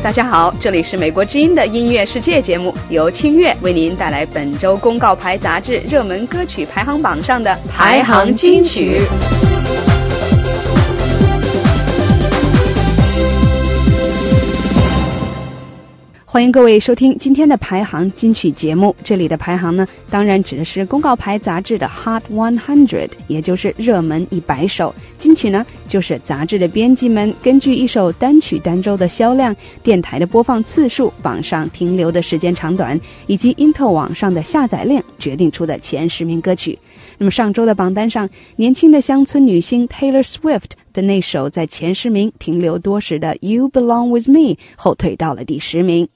大家好，这里是美国之音的音乐世界节目，由清月为您带来本周公告牌杂志热门歌曲排行榜上的排行金曲。欢迎各位收听今天的排行金曲节目，这里的排行呢，当然指的是公告牌杂志的 Hot 100， 也就是热门100首。金曲呢，就是杂志的编辑们根据一首单曲单周的销量、电台的播放次数、榜上停留的时间长短，以及 Intel 网上的下载量决定出的前10名歌曲。那么上周的榜单上，年轻的乡村女星 Taylor Swift 的那首在前10名停留多时的 You Belong With Me 后退到了第10名。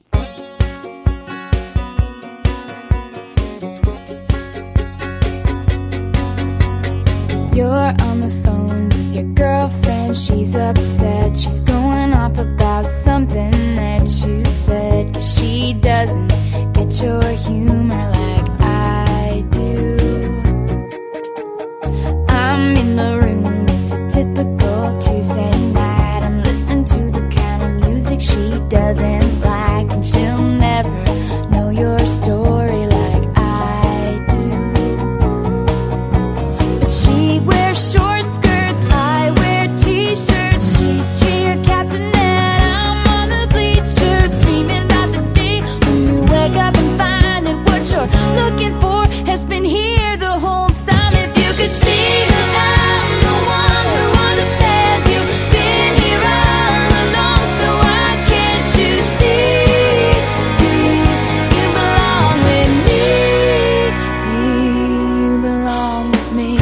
You're on the phone with your girlfriend, she's upset, she's going off about something that you said, 'cause she doesn't get your humor like I do. I'm in the room, it's a typical Tuesday night, I'm listening to the kind of music she doesn't like, and she'll never know your story like I do. But she wears short skirts, I wear t-shirts, she's cheer captain and I'm on the bleachers, dreaming about the day when you wake up and find that what you're looking for has been here the whole time. If you could see that I'm the one who understands, you've been here all along, so why can't you see you belong with me, you belong with me.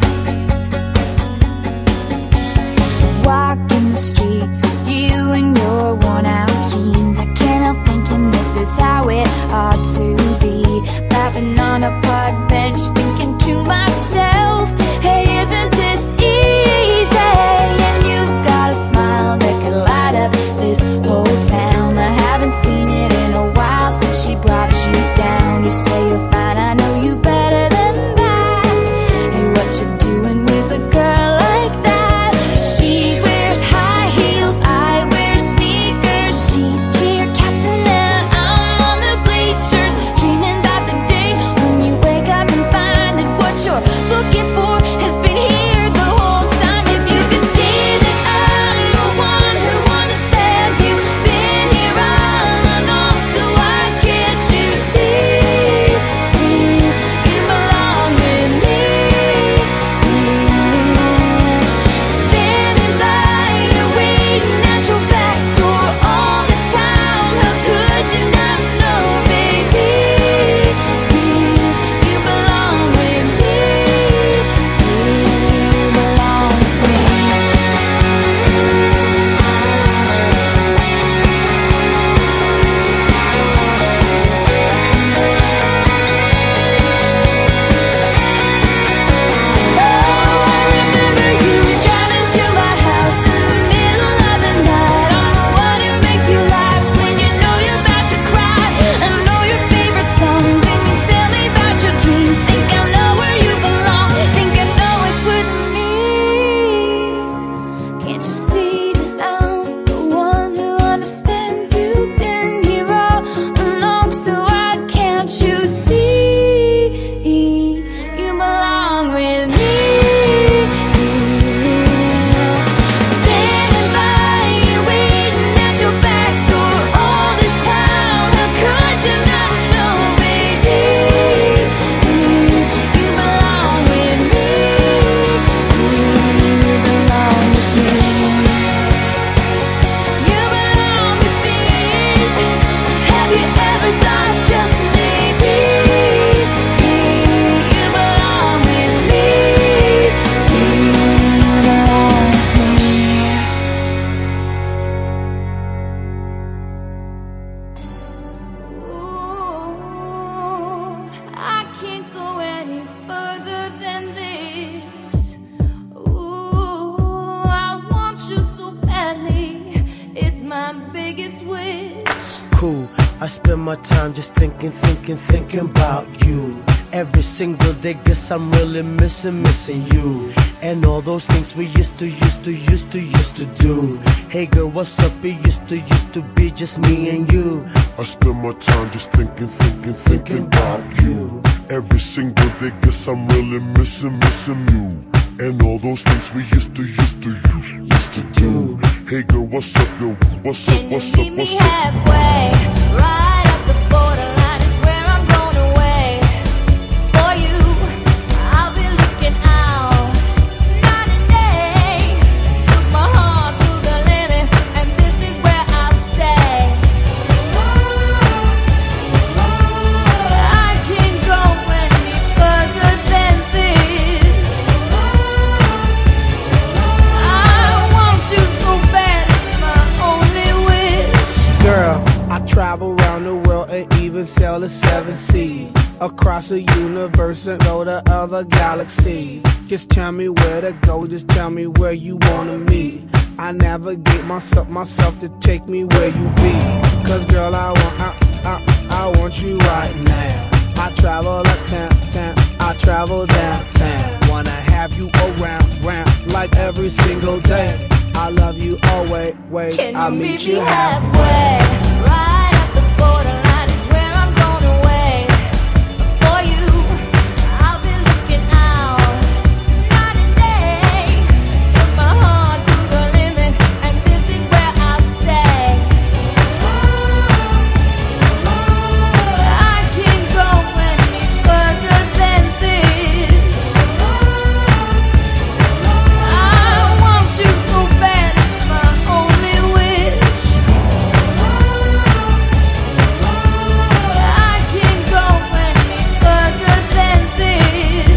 Walking the streets with you in your worn out jeans, I can't help thinking this is how it ought to be. Laughing on a park bench, thinking to myself, hey, isn't this easy? And you've got a smile that could light up this whole town. I haven't seen it in a while since she brought you down. You say you're fine, I know you better than that. Hey, what you doing with a girl like that? She wears high heels, I wear sneakers, she's cheer captain and I'm on the bleachers, dreaming about the day when you wake up and find that what you're looking for has been here the whole time. If you could see that I'm the one who understands, you've been here all along, so why can't you see you belong with me? Standing by you, waiting at your back door all the time, how could you not know, baby? You belong with me, you belong with me. Oh, I remember you driving to my house in the middle of the night. I'm the one who makes you laugh when you know you're about to cry. I know your favorite songs and you tell me about your dreams. Think I know where you belong, think I know it's with me. Can't you see that I'm the one who understands, you've been here all along, so why can't you see you belong with me? Standing by you, waiting at your back door all this time, how could you not know, baby? You belong with me, you belong with me, you belong with me. Have you ever thought just maybe you belong with me, you belong with me. Ooh, I can't go any further than this. Ooh, I want you so badly, it's my biggest wish. Cool, I spend my time just thinking about you. Every single day, guess I'm really missing you. And all those things we used to do. Hey girl, what's up? It used to be just me and you. I spend my time just thinking about you. Every single day, guess I'm really missing you. And all those things we used to do. Hey girl, what's up, yo? What's up, Can what's you up, meet what's me up? halfway? Right up the borderline is where I'm going away. For you, I'll be looking out night and day. Took my heart to the limit, and this is where I'll stay. I can't go any further than this. I want you so bad, it's my only wish. Girl, I travel around the world and even sail the 7 seas. Across the universe and go to other galaxies. Just tell me where to go, just tell me where you wanna meet. I navigate myself to take me where you be. Cause girl, I want you right now. I travel uptown, I travel downtown. Wanna have you around, like every single day. I love you always, Can I'll you meet meet you me halfway. halfway? Right at the borderline is where I'm going away. For you, I'll be looking out night and day. Took my heart to the limit, and this is where I'll stay. I can't go any further than this. I want you so bad, it's my only wish. I can't go any further than this.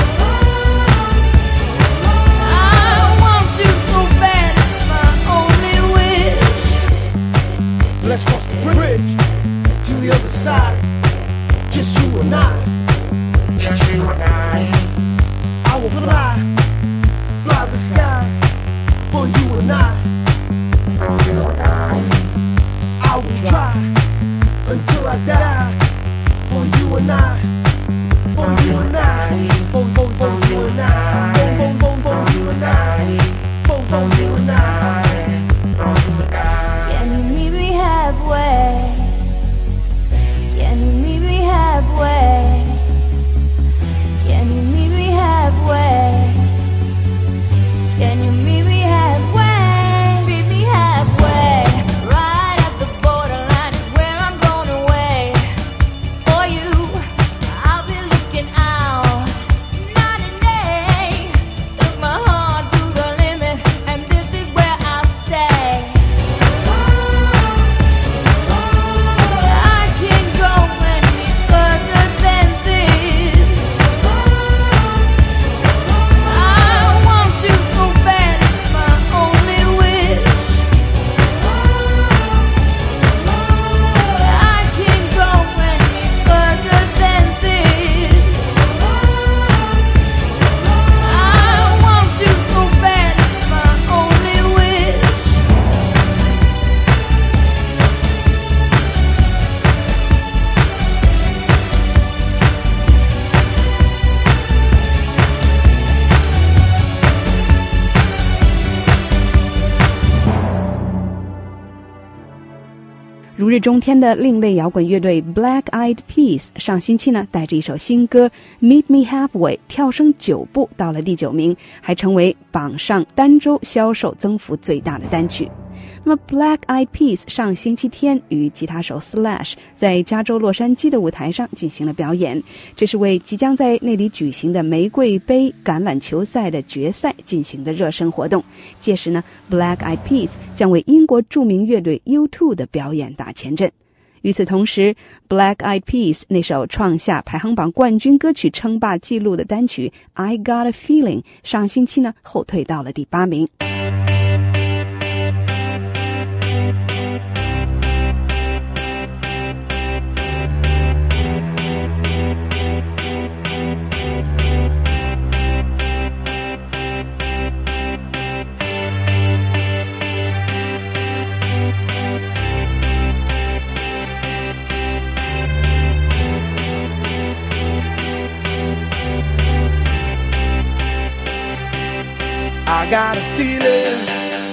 I want you so bad, it's my only wish. Let's cross the bridge to the other side. Just you and I. Just you and I will fly the skies for you and I. I will try until I die for you and I. For you and I. For you and I. For you and I. For you and I. Can you meet me halfway? Can you meet me halfway? Can you meet me halfway? Can you meet me halfway? Meet me halfway. Right at the borderline is where I'm going away. For you, I'll be looking out night and day. Took my heart to the limit, and this is where I'll stay. I can't go any further than this. I want you so bad, it's my only wish. I can't go any further than this. I want you so bad, it's my only wish. 如日中天的另类摇滚乐队 Black Eyed Peas 上星期呢，带着一首新歌 Meet Me Halfway 跳升9步到了第9名，还成为榜上单周销售增幅最大的单曲。那么 Black Eyed Peas 上星期天与吉他手 Slash 在加州洛杉矶的舞台上进行了表演，这是为即将在那里举行的玫瑰杯橄榄球赛的决赛进行的热身活动。届时呢 Black Eyed Peas 将为英国著名乐队 U2 的表演打前阵。与此同时 Black Eyed Peas 那首创下排行榜冠军歌曲称霸纪录的单曲 I Got a Feeling 上星期呢后退到了第8名。 I got a feeling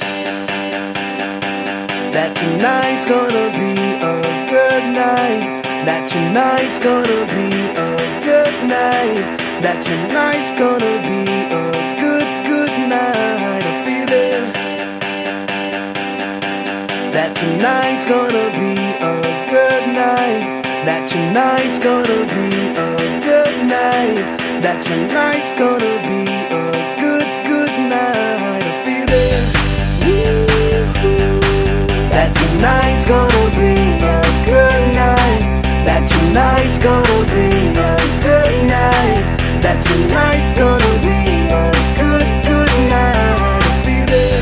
that tonight's gonna be a good night. That tonight's gonna be a good night. That tonight's gonna be a good, good night. A feeling that tonight's gonna be a good night. That tonight's gonna be a good night. That tonight's gonna be a good, good night. A feeling that tonight's gonna be a good night. That tonight's gonna be a good night. That tonight's gonna be a good, good night. A feeling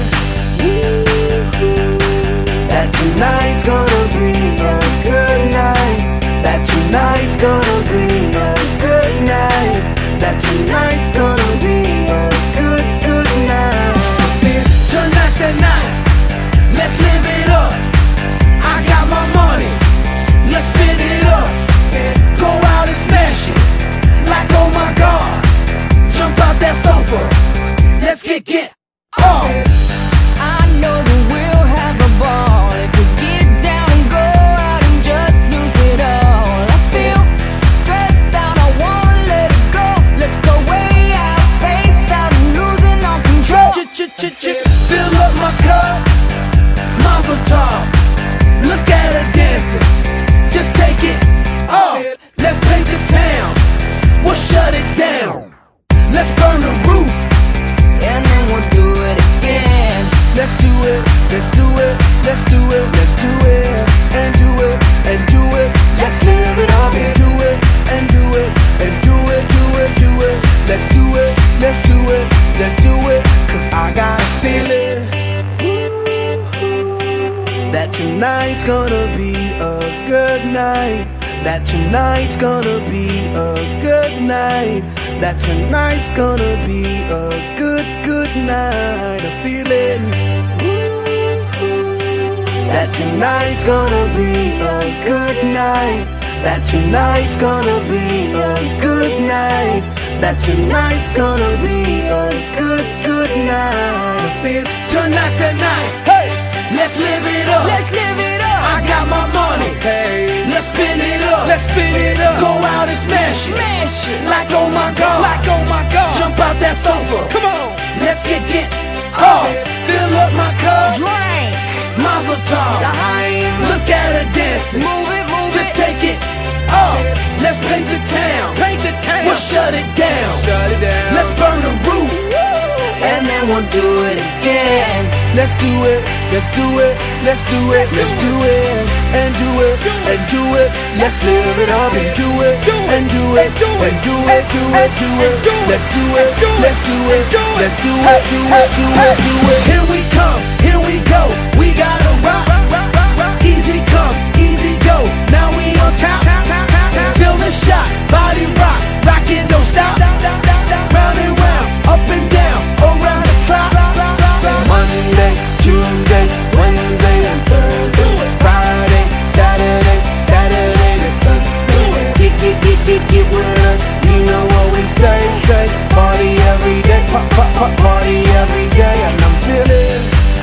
that tonight's gonna be a good night. That tonight's gonna be a good night. That tonight's gonna be a good, good night. Tonight's the night. Let's live it up. I got my money. Let's spin it up. Go out and smash it. Like oh my God. Jump out that sofa. Let's kick it off. I know that we'll have a ball if we get down and go out and just lose it all. I feel stressed out, I wanna let it go. Let's go way out, face out, and losing all control. Fill up my cup, Mazel tov. Look at her dancing, just take it off. Let's paint the town, we'll shut it down. Let's burn the roof, And then we'll do it again. let's do it, let's do it, let's do it, let's do it, and do it, and do it. Let's live it up and do it, and do it, and do it, do it, do it. Let's do it, let's do it, let's do it. 'Cause I got a feeling that tonight's gonna be a good night. That tonight's gonna be a good night. That tonight's gonna be a good, good night. A feeling that tonight's gonna be a good night. That tonight's gonna be a good night. That tonight's gonna be a good, good night. I feel tonight's the night. Hey, let's live it up. Let's live it up. I got my money. Hey, let's spin it up. Let's spin it up. Go out and smash it. Smash it. Like oh my God. Like oh my God. Jump out that sofa. Come on. Let's get off. Fill up my cup. Drink. Mazel tov. Look at her dancing. Move it, move Just it. take it off. Let's paint the town. Paint the town. We'll shut it down. Shut it down. Let's burn the roof. And then we'll do it again. Let's do it. Let's do it. Let's do it. Let's do it. And do it. And do it. Let's live it up and do it. And do it. And do it. Do it. Do it. Let's do it. Let's do it. Let's do it. Do it. Do it. Do it. Here we come. Here we go. We gotta rock. Easy come. Easy go. Now we on top. Feel the shot. Body rock. Rockin', don't stop. Round and round. Up and down. Around the clock. Monday, Tuesday, Wednesday, and Thursday. Friday, Saturday, Saturday to Sunday. Get with us. You know what we say. Party every day. Party every day. And I'm feeling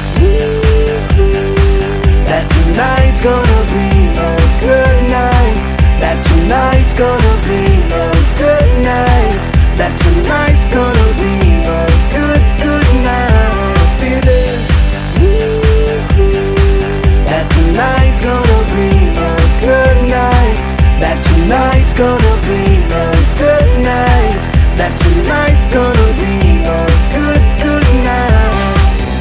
that tonight's gonna be a good night. That tonight's gonna be a good night. That tonight's gonna be a good, good night. I'm feeling that tonight's gonna be a good night. That tonight's gonna be a good night. That tonight's gonna be a good, good night.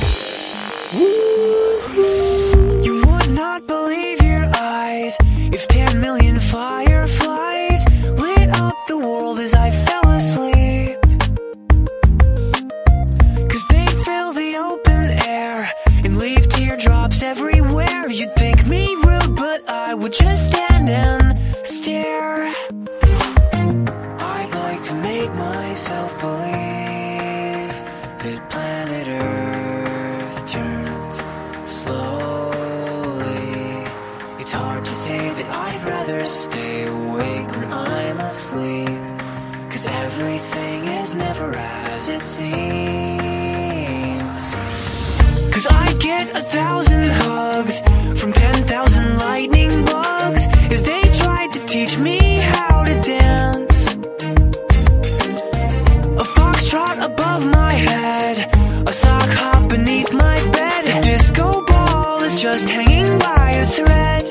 You would not believe your eyes if 10 million fireflies lit up the world as I fell asleep. 'Cause they fill the open air and leave teardrops everywhere. You'd think me rude, but I would just stand and stare. I'd like to make myself believe that planet Earth turns slowly. It's hard to say that I'd rather stay awake when I'm asleep. 'Cause everything is never as it seems. 'cause I get 1,000 hugs from 10,000 lightning bugs as they tried to teach me how to dance. A foxtrot above my head, a sock hop beneath my bed, a disco ball is just hanging by a thread.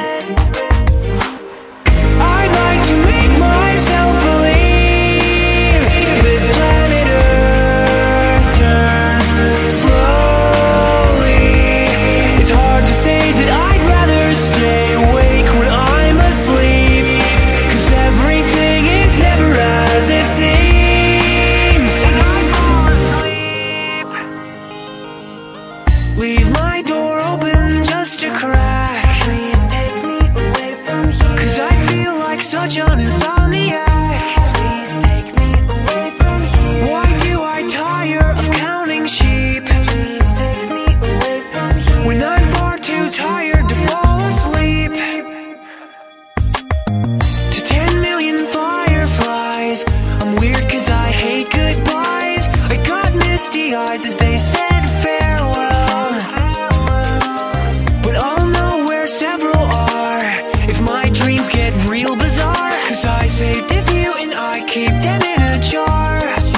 I'd like to make myself believe this planet Earth turns slowly. It's hard to say that I'd rather stay awake when I'm asleep, 'cause everything is never as it seems. And I fall asleep. Leave my door open just a crack. Please take me away from here, 'cause I feel like such an insomniac. Please take me away from here. Why do I tire of counting sheep? Please take me away from here, when I'm far too tired to fall asleep. To 10 million fireflies, I'm weird 'cause I hate goodbyes. I got misty eyes as they said farewell, but I'll know where several are if my dreams get real bizarre, 'cause I saved a few and I keep them in a jar.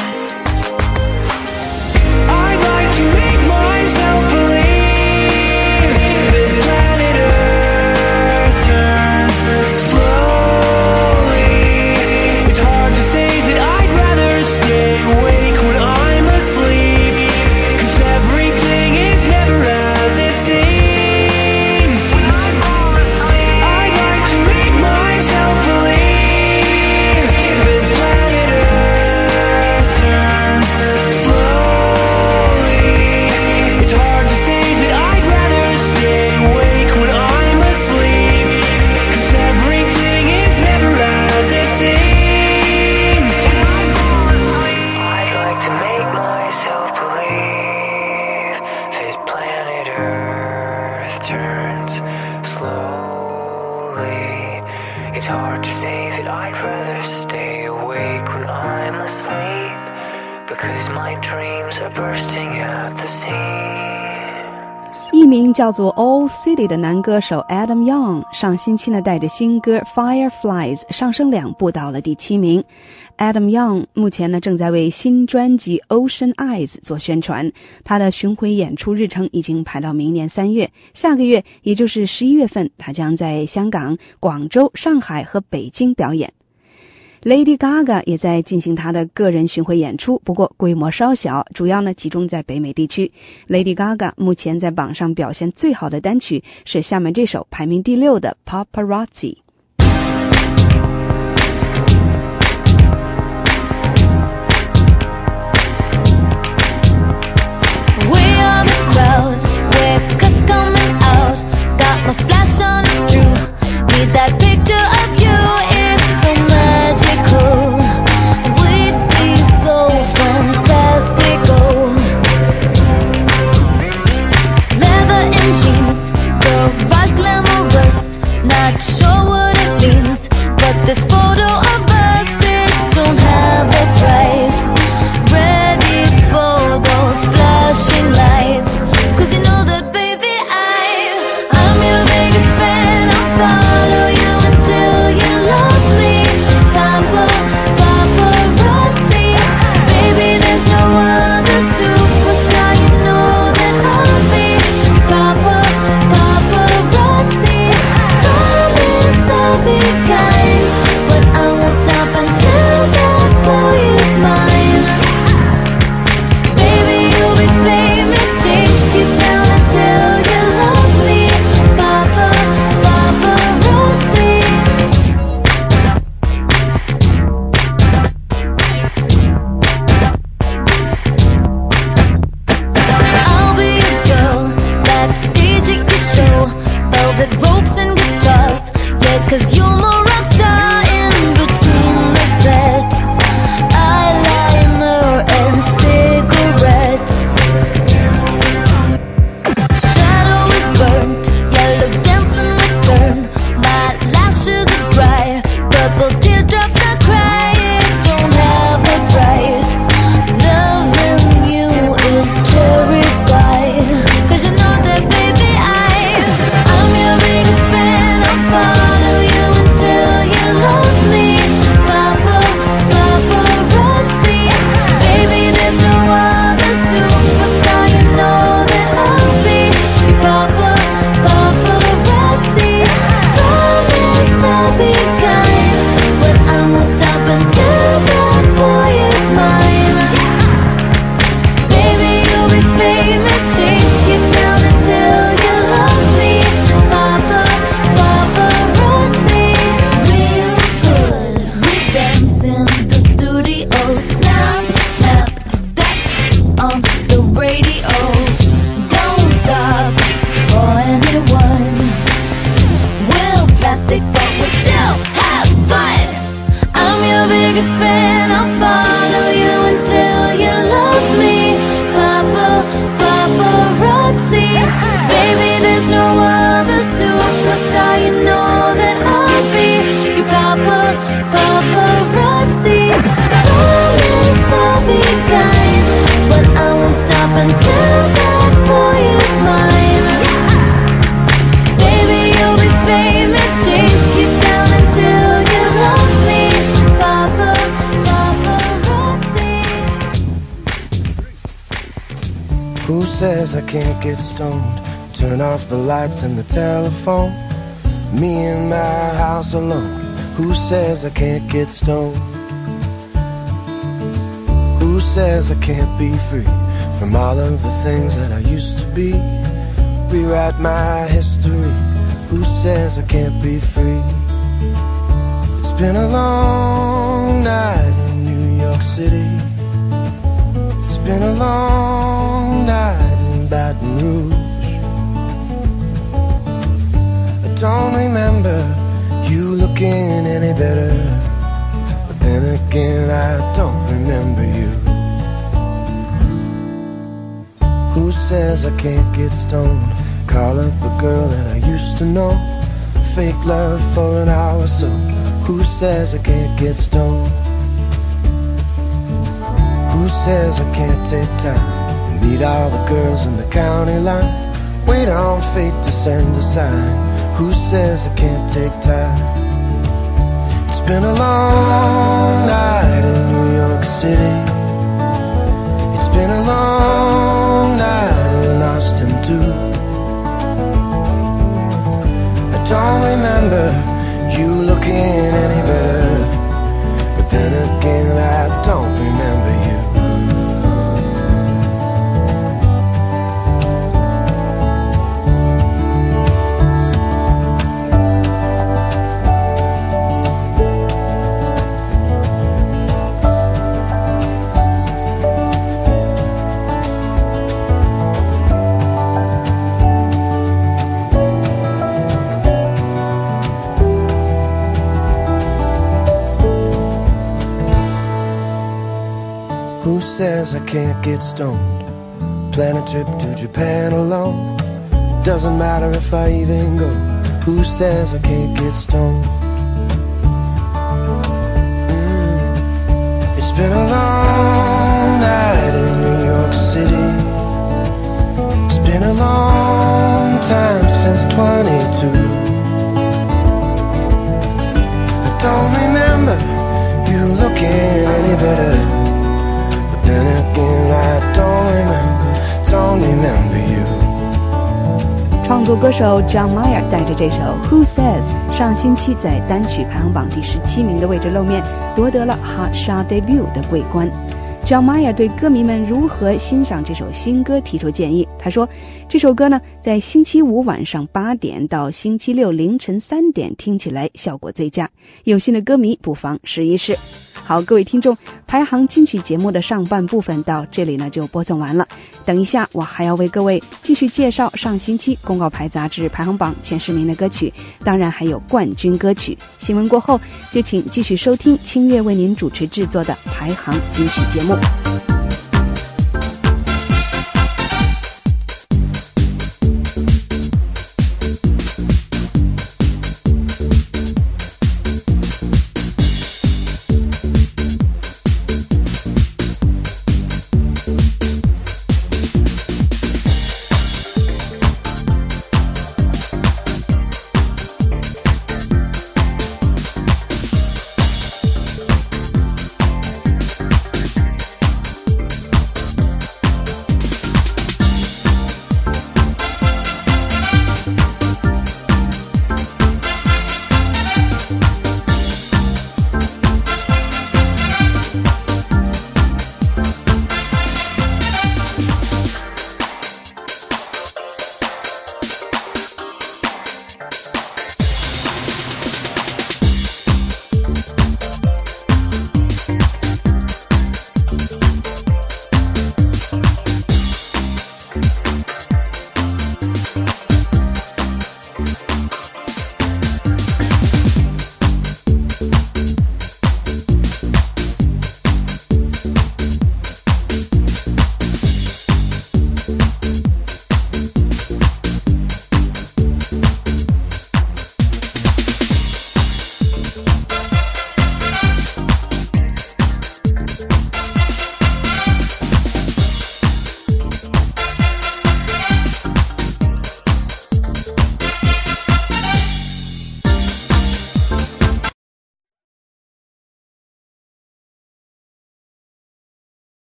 I'd like to make myself believe this planet Earth turns slowly. It's hard to say that I'd rather stay awake when I'm asleep, 'cause everything is never as it seems. I'd like to make myself believe this planet Earth turns slowly. It's hard to say that I'd rather stay awake when I'm asleep, 'cause everything is never as it seems. I'd like to make myself believe that planet Earth turns slowly. It's hard to say that I'd rather stay awake when I'm asleep, because my dreams are bursting at the seams. 艺名叫做 All City 的男歌手 Adam Young 上星期呢带着新歌 Fireflies 上升2步到了第7名。Adam Young 目前呢正在为新专辑 Ocean Eyes 做宣传，他的巡回演出日程已经排到明年3月，下个月也就是11月份，他将在香港、广州、上海和北京表演。Lady Gaga 也在进行她的个人巡回演出，不过规模稍小，主要呢集中在北美地区。Lady Gaga 目前在榜上表现最好的单曲是下面这首排名第6的 Paparazzi。 That picture of you is so magical. We'd be so fantastical. Leather and jeans, the rush glamorous, not sure what Who says I can't get stoned? Turn off the lights and the telephone. Me in my house alone. Who says I can't get stoned? Who says I can't be free from all of the things that I used to be? Rewrite my history. Who says I can't be free? It's been a long night in New York City. It's been a long night in Baton Rouge. I don't remember you looking any better, but then again I don't remember you. Who says I can't get stoned? Call up a girl that I used to know. Fake love for an hour or so. Who says I can't get stoned? Who says I can't take time and meet all the girls in the county line? Wait on fate to send a sign. Who says I can't take time? It's been a long night in New York City. It's been a long night in Austin too. I don't remember you looking any better, but then again I don't remember you. Who says I can't get stoned? Plan a trip to Japan alone. Doesn't matter if I even go. Who says I can't get stoned? It's been a long night in New York City. It's been a long time since 22. I don't remember you looking any better. Then again, I don't remember you. 创作歌手 John Mayer 带着这首 Who Says 上星期在单曲排行榜第17名的位置露面，夺得了 Hot Shot Debut 的桂冠。John Mayer 对歌迷们如何欣赏这首新歌提出建议。他说，这首歌呢，在星期五晚上8点到星期六凌晨3点听起来效果最佳，有心的歌迷不妨试一试。好，各位听众，排行金曲节目的上半部分到这里呢就播送完了。等一下，我还要为各位继续介绍上星期公告牌杂志排行榜前10名的歌曲，当然还有冠军歌曲。新闻过后，就请继续收听清月为您主持制作的排行金曲节目。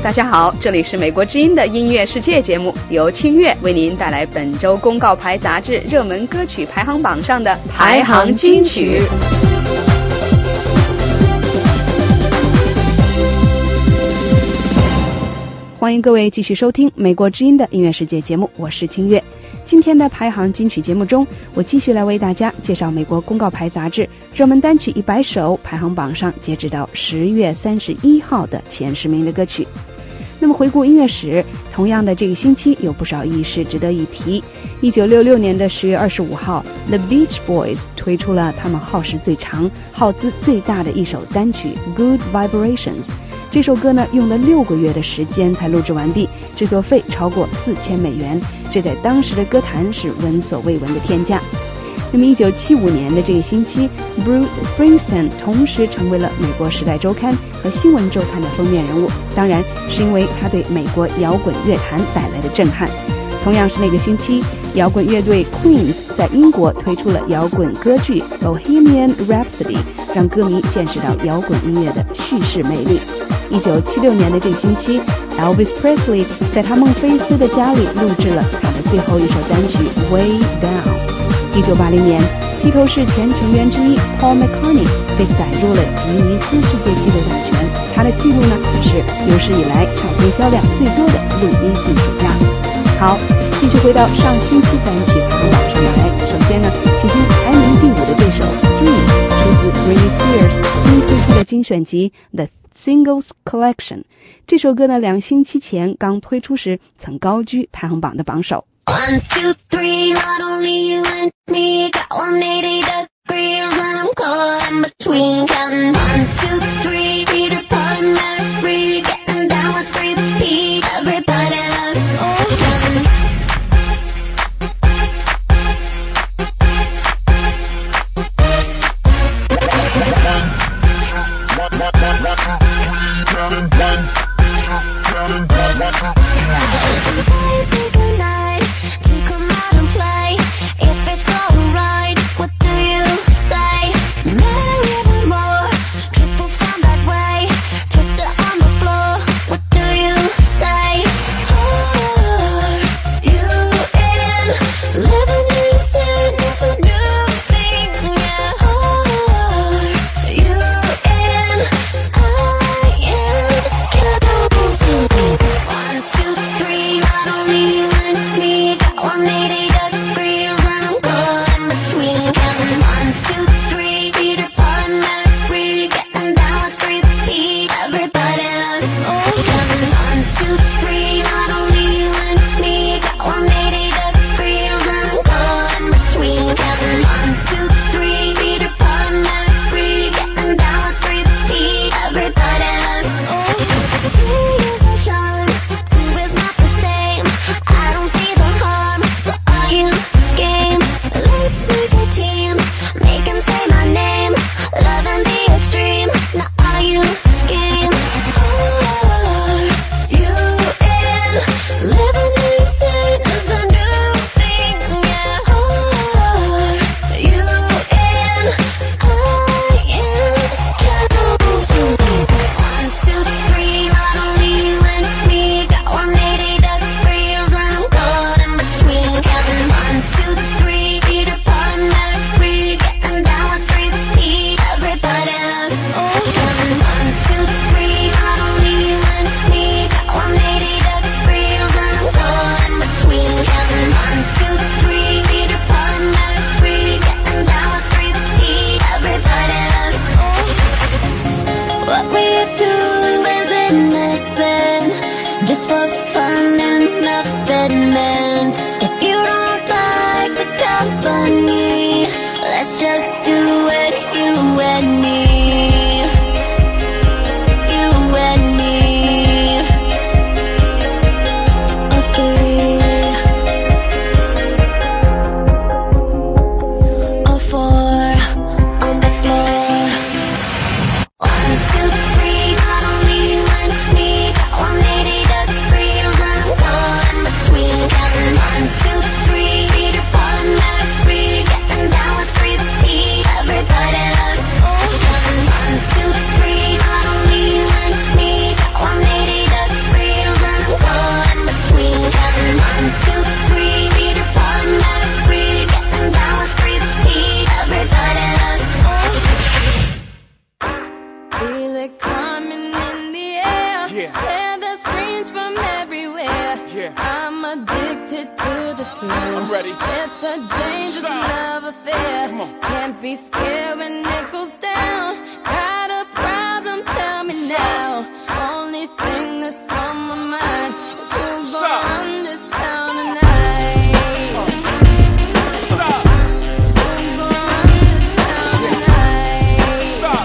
大家好，这里是美国之音的音乐世界节目，由清月为您带来本周公告牌杂志热门歌曲排行榜上的排行金曲。欢迎各位继续收听美国之音的音乐世界节目，我是清月。今天的排行金曲节目中，我继续来为大家介绍美国公告牌杂志热门单曲100首排行榜上截止到10月31号的前10名的歌曲。那么回顾音乐史，同样的这个星期有不少轶事值得一提。1966年的10月25号 The Beach Boys 推出了他们耗时最长、耗资最大的一首单曲 Good Vibrations。这首歌呢，用了6个月的时间才录制完毕，制作费超过$4000，这在当时的歌坛是闻所未闻的天价。那么1975年的这个星期 Bruce Springsteen 同时成为了美国时代周刊和新闻周刊的封面人物，当然是因为他对美国摇滚乐坛带来的震撼。同样是那个星期，摇滚乐队 Queen 在英国推出了摇滚歌剧 Bohemian Rhapsody， 让歌迷见识到摇滚音乐的叙事魅力。1976年的这个星期 Elvis Presley 在他孟菲斯的家里录制了他的最后一首单曲 Way Down。 1980年，披头士前成员之一 Paul McCartney 被载入了吉尼斯世界纪录大全，他的记录呢是有史以来唱片销量最多的录音艺术家。好，继续回到上星期单曲排行榜上来。首先呢，请听排名第5的这首 Dream， 出自 Britney Spears 新推出的精选集 The Singles Collection。 这首歌呢，2星期前刚推出时曾高居排行榜的榜首。 1, 2, 3, not only you and me, got 180 degrees and I'm caught in between. Counting 1, 2, 3, feet apart and they're free, getting down with 3 feet, everybody loves ocean. Take a night to come out and play. a dangerous love affair. Can't be scared when it goes down. Got a problem? Tell me now. Only thing that's on my mind is who's gonna run this town tonight. Who's gonna run this town tonight?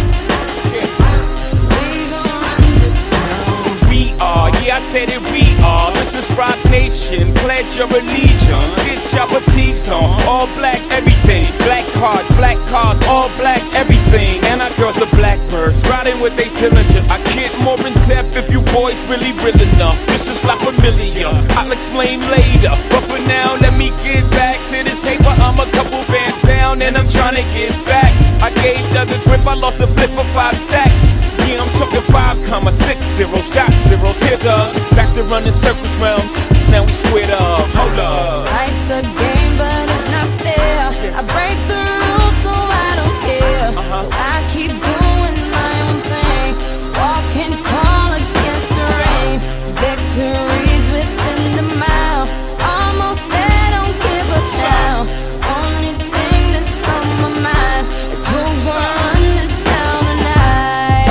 We gonna run this town. We are, yeah, I said it, we are. This is Rock Nation, pledge your allegiance. Get your boutiques on, all black everything. Black cars, all black everything. And our girls are blackbirds, riding with they diligence. I get more in depth if you boys really real enough. This is La Familia, I'll explain later. But for now, let me get back to this paper. I'm a couple bands down and I'm trying to get back. I gave Doug a grip, I lost a flip for 5 stacks. Yeah, I'm talking 5,60, shot zeros. Here, Doug, back to running circles round. Now we squared up, hold up. Life's a game, but it's not fair. I break the rules, so I don't care. So I keep doing my own thing. Walking tall against the rain. Victories within the mile. Almost there, don't give up now. Only thing that's on my mind is who's gonna run this town tonight.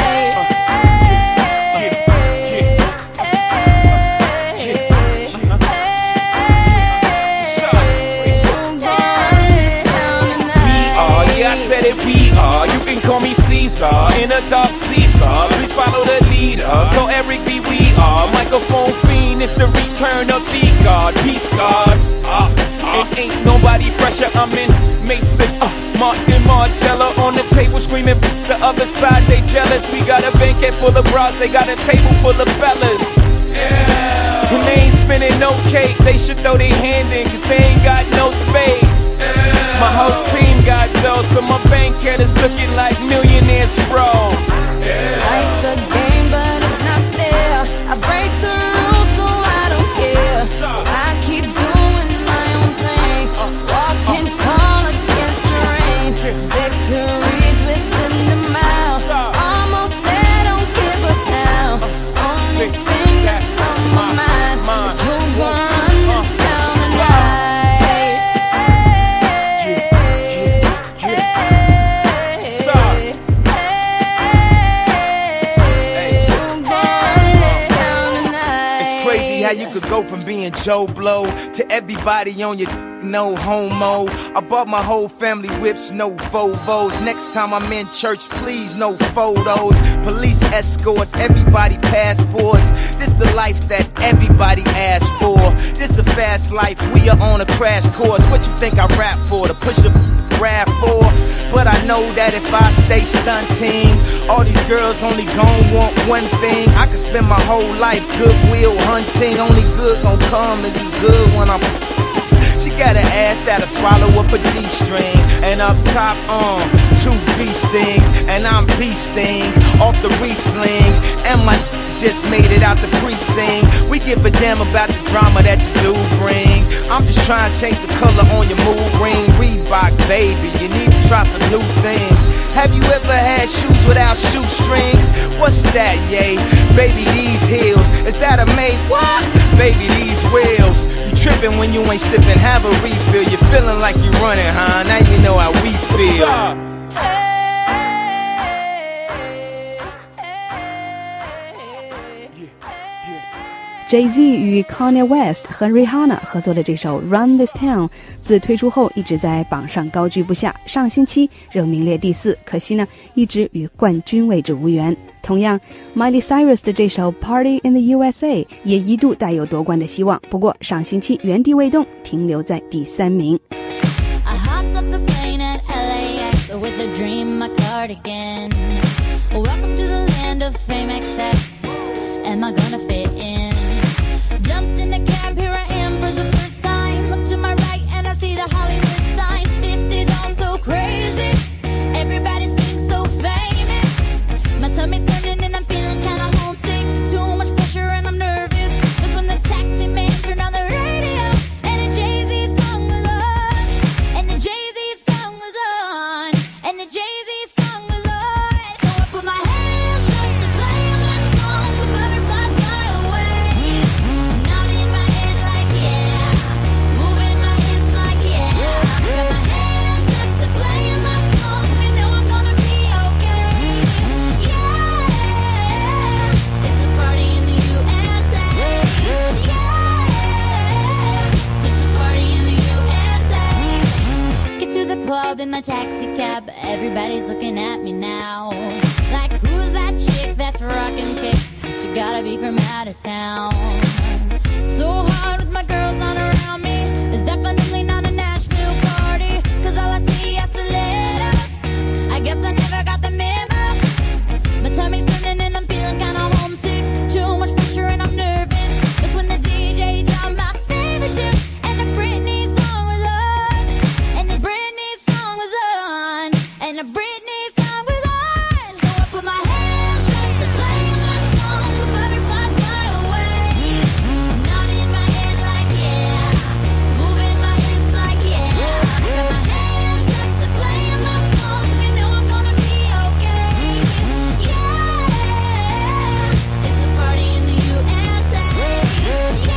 We are, you can call me Caesar, in a dark Caesar, please follow the leader, so Eric B. we are, microphone fiend, it's the return of the God, peace God, and ain't nobody fresher, I'm in Mason, Martin Margiela on the table screaming, the other side they jealous, we got a banquet full of bras, they got a table full of fellas, yeah, and they ain't spinning no cake, they should throw their hand in, cause they ain't got no space. My whole team got dough, so my bank account is looking like millionaires, bro. Life's a game, but it's not fair. I break the rules, so I don't care. So I keep doing my own thing. Walking tall against the rain. Victories within the mile. Almost there, don't give up now. Only thing that's on my mind is who's gonna run this town tonight. How you could go from being Joe Blow to everybody on your no homo. I bought my whole family whips, no Volvos. Next time I'm in church, please no photos. Police escorts, everybody passports. This the life that everybody asks for. This a fast life, we are on a crash course. What you think I rap for? To push a grab for? But I know that if I stay stunting, all these girls only gon' want one thing. I could spend my whole life goodwill hunting. Only good gon' come is as good when I'm. She got an ass that'll swallow up a G-string. And up top, 2 B-stings. And I'm beasting off the re-sling. And my just made it out the precinct. We give a damn about the drama that you do bring. I'm just trying to change the color on your mood ring. Reebok, baby, you need to try some new things. Have you ever had shoes without shoestrings? What's that, yay? Baby, these heels. Is that a made what? Baby, these wheels. You tripping when you ain't sipping, have a refill. You're feeling like you're running, huh? Now you know how we feel. Jay-Z 与 Kanye West 和 Rihanna 合作的这首 Run This Town 自推出后一直在榜上高居不下，上星期仍名列第4，可惜呢一直与冠军位置无缘。同样 Miley Cyrus 的这首 Party in the USA 也一度带有夺冠的希望，不过上星期原地未动，停留在第3名。 I hopped up the plane at LAX with a dream, my cardigan. Welcome to the land of fame excess. Am I gonna fit in? Jumped in the cab, here I am for the first time. Look to my right and I see the Hollywood sign. This is all so crazy. Everybody seems so famous. My tummy turning and I'm feeling kinda homesick. Too much pressure and I'm nervous. That's when the taxi man turned on the radio and the Jay-Z song was on. And the Jay-Z song was on. And the Jay-Z song was on. up in my taxi cab, everybody's looking at me now. Like, who's that chick that's rocking kicks? She gotta be from out of town. So hard with my girls on around me. It's definitely not a Nashville party, 'cause all I see is the letter. I guess I never got the memo. My tummy's turning and I'm feeling kinda homesick. Too much pressure and I'm nervous. That's when the DJ dropped my favorite tune, and the Britney song was on. And the Britney song was on. And the Britney song was on. So I put my hands up to play my song. The butterflies fly away. Nodding my head like yeah. Moving my hips like yeah. I put my hands up to play my song. You know I'm gonna be okay. Yeah. It's a party in the USA. Yeah.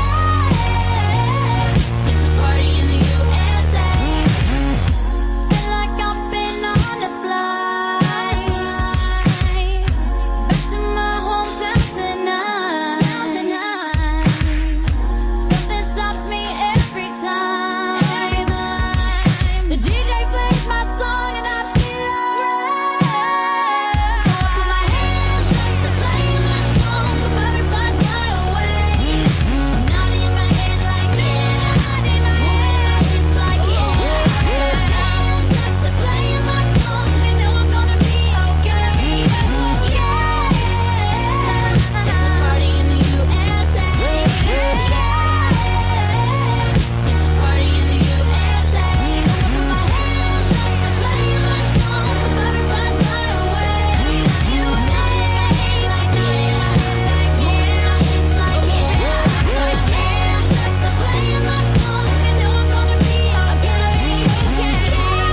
It's a party in the USA. Feel like I've been on a flight back to my hometown tonight. Something stops me every time. The DJ plays my song and I feel alright. So I put my hands up to play my song. The butterflies fly away. Nodding my head like yeah. Moving my hips like yeah. I put my hands up to play my song. You know I'm gonna be okay. Yeah. It's a party in the USA. Yeah. It's a party in the USA. So I put my hands up to play my song. The butterflies fly away. You know I'm nodding my head like yeah. Moving my hips like yeah. I put my hands up to play my song. You know I'm gonna be okay. Yeah.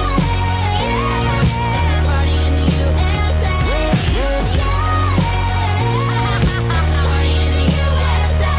Party in the USA. Yeah. Party in the USA.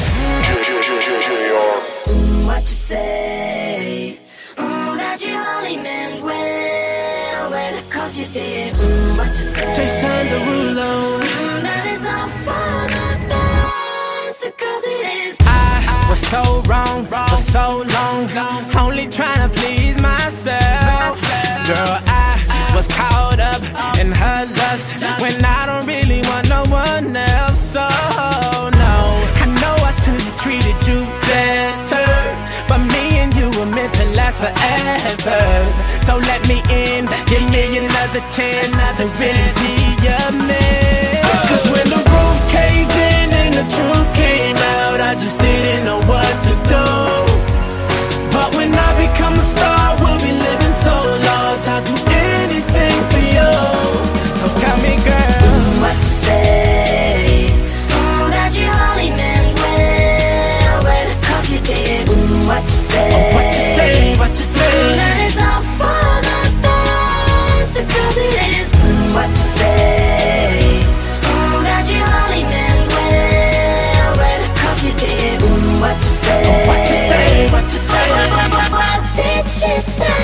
What you say? That you only meant well, cause you did. What you say? Jason Derulo. That is all for the best, cause it is. I was so wrong for so long, only trying to please myself. Girl, I was caught up in her lust when I don't really want no one else. So no, I know I should have treated you better, but me and you were meant to last forever. So let me in, give me another chance to really be your man. 'Cause when the roof caved in and the truth came out, I just didn't know what to do. But when I become a star, we'll be living so large, I'll do anything for you. So tell me, girl, What you say? That you only meant well, cause you did. What you say? what you say, what you say. That is all for the best, cause it is. What you say? That you only meant well, cause you did. What you say? What you say, what you say. What did she say?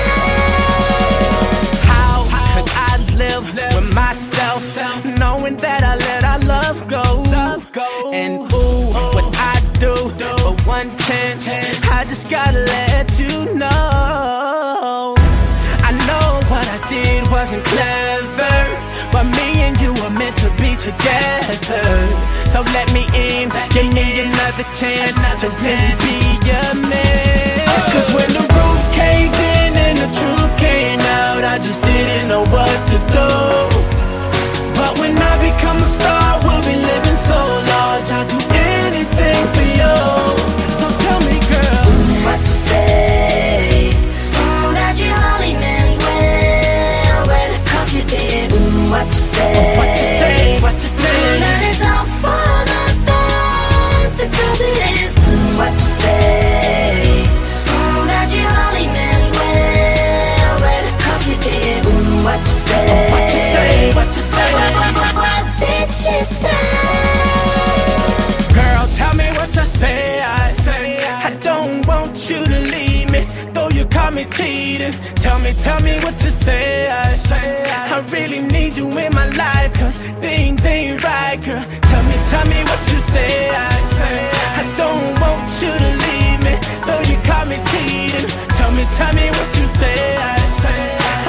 How could I live with myself, knowing that I let our love go? And ooh, what I do for 1 chance, I just gotta let you know. I know what I did wasn't clever, but me and you were meant to be together. So let me in, give me another chance to really be your man. 'Cause when the roof caved in and the truth came out, I just didn't know what to do. But when I become a star, we'll be living so large, I'll do anything for you. So tell me, girl, What you say? That you only meant well, cause you did. What you say? what you say, what you say. That is all for the best, cause it is. What you say? That you only meant well, cause you did. What you say? What you say, what you say. What did she say? Girl, tell me what you say. I don't want you to leave me, though you caught me cheating. Tell me what you say. I really need you in my life, 'cause things ain't right, girl. Tell me what you say. I don't want you to leave me, though you caught me cheating. Tell me what you say. I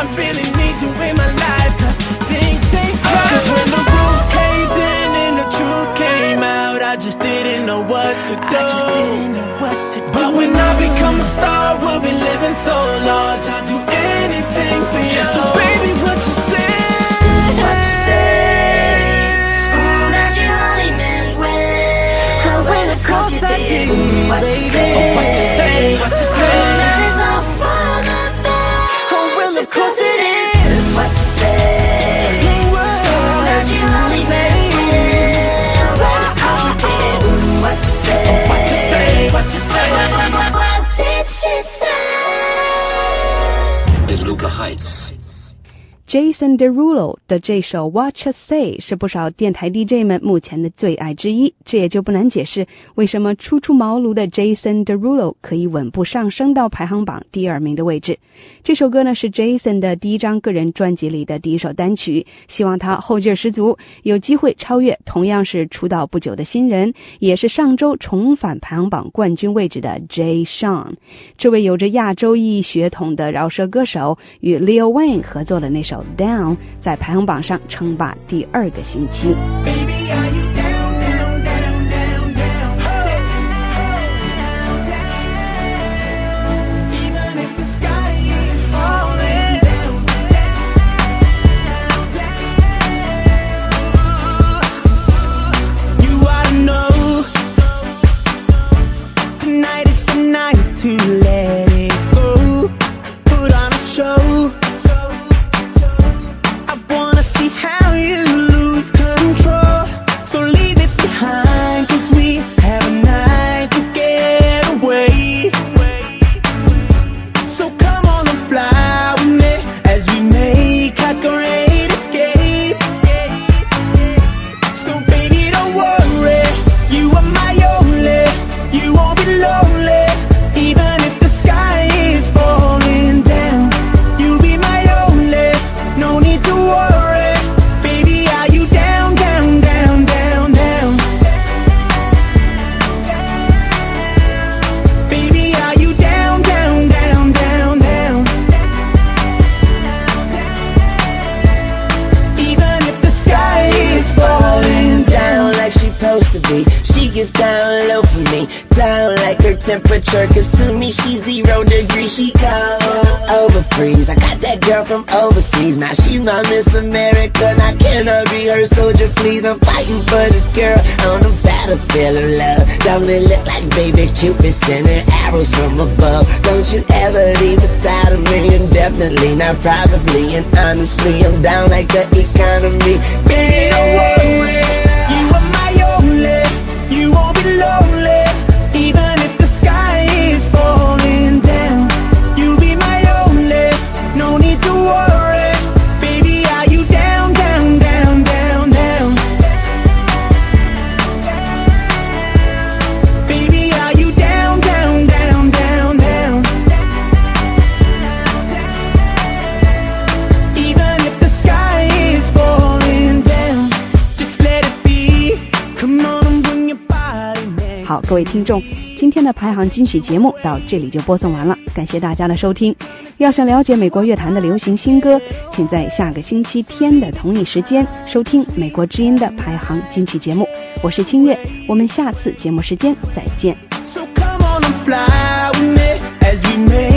baby. What you say? What you say? That is all for nothing. Oh, well, of course it is. What you say? That you only made it. What you did? What you say? What you say? What you say? What did she say? Beluga Heights。 Jason Derulo 的这首 What You Say 是不少电台 DJ 们目前的最爱之一，这也就不难解释为什么初出茅庐的 Jason Derulo 可以稳步上升到排行榜第2名的位置。这首歌呢是 Jason 的第一张个人专辑里的第一首单曲，希望他后劲十足，有机会超越同样是出道不久的新人，也是上周重返排行榜冠军位置的 Jay Sean。 这位有着亚洲裔血统的饶舌歌手与 Lil Wayne 合作的那首Down 在排行榜上称霸第2个星期。 Baby, are you down, down, down, down, down? Even if the sky is falling down, you ought to know tonight is the night to let it go. Put on a show. How you lose control, so leave it behind, 'cause we have a night to get away. So come on and fly with me as we make our great escape. So baby, don't worry, you are my only, you won't be lonely. Even if the sky is falling down, you'll be my only, no need to worry. She gets down low for me, down like her temperature, 'cause to me she's 0 degrees, she cold over freeze. I got that girl from overseas, now she's my Miss America, now can I be her soldier please? I'm fighting for this girl on the battlefield of love. Don't it look like baby Cupid sending arrows from above? Don't you ever leave the side of me, indefinitely, not probably, and honestly I'm down like the economy. Baby, don't worry, you are my only, you won't be lonely. Even if the sky is falling down, you'll be my only, no need to worry. Baby, are you down, down, down, down, down? Baby, are you down, down, down, down, down? Even if the sky is falling down, just let it be. Come on and bring your body next. 好，各位听众，今天的排行金曲节目到这里就播送完了，感谢大家的收听。要想了解美国乐坛的流行新歌，请在下个星期天的同一时间收听美国之音的排行金曲节目。我是清月，我们下次节目时间再见。 So come on and fly with me as we make